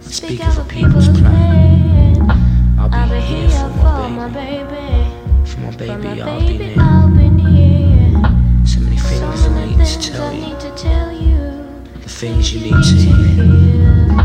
Speaking for people's plan, I'll be here for my baby. For my baby, I'll be near. So many things I need to tell you. The things you need to hear.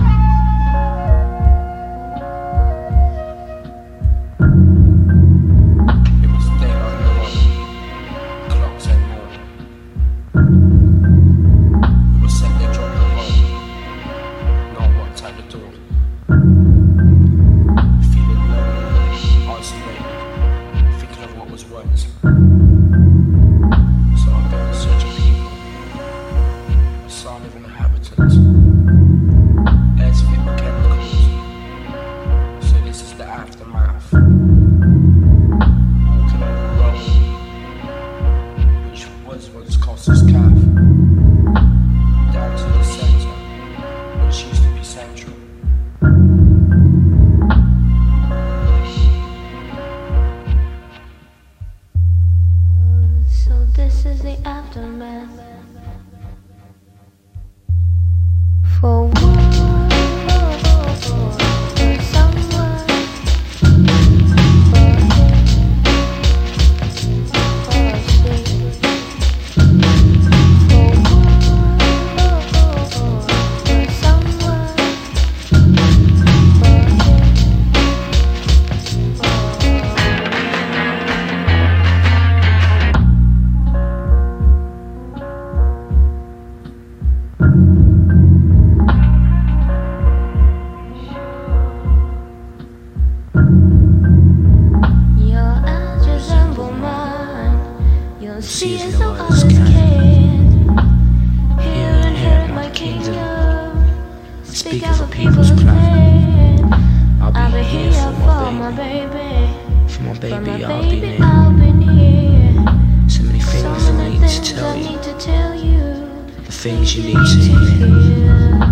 This is the aftermath. For see as though others can. Here inherit my kingdom. Speak out for people's plan. I'll be here for my baby. For my baby, I'll be near. So many things I need to tell you. The things you need to hear.